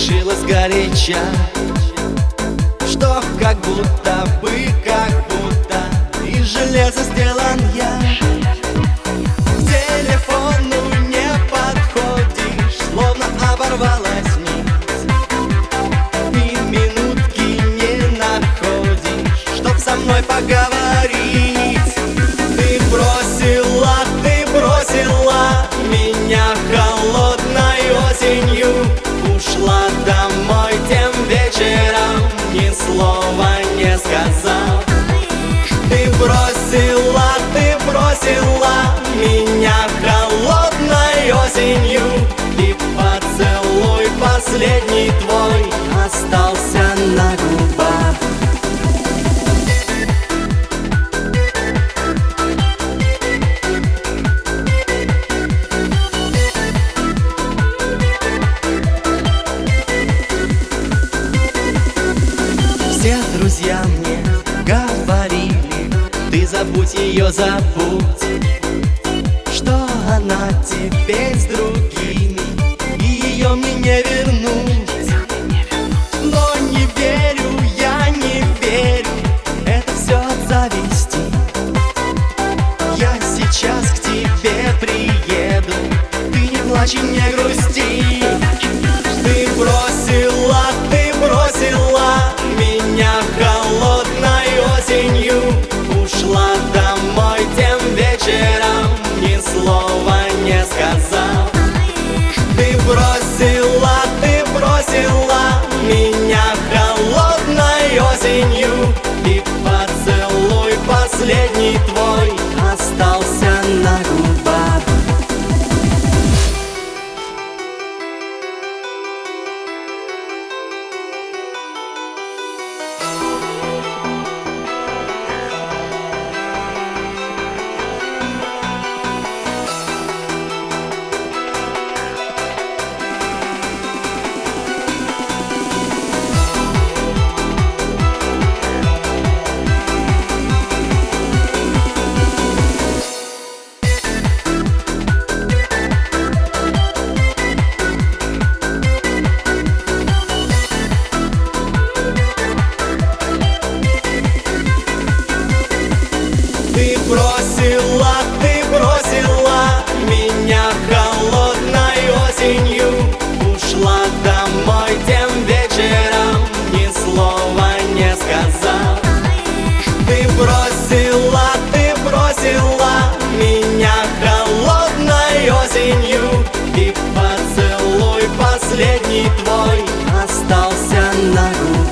решила сгоряча, что как будто из железа сделан я. К телефону не подходишь, словно оборвалась нить, и минутки не находишь, чтоб со мной поговорить. Ты бросила меня холодной осенью, ушла домой тем вечером, ни слова не сказал. Ты бросила меня холодной осенью, и поцелуй последний твой остался на губах. Все друзья мне говорили: ты забудь ее, забудь, что она теперь с другими, и ее мне не вернуть. Но не верю, я не верю, это все от зависти. Я сейчас к тебе приеду, ты не плачь и не грусти. Ты бросила меня холодной осенью, ушла домой тем вечером, ни слова не сказал. Ты бросила меня холодной осенью, и поцелуй последний твой остался на губах. Ты бросила меня холодной осенью, ушла домой тем вечером, ни слова не сказал. Ты бросила меня холодной осенью, и поцелуй последний твой остался на губах.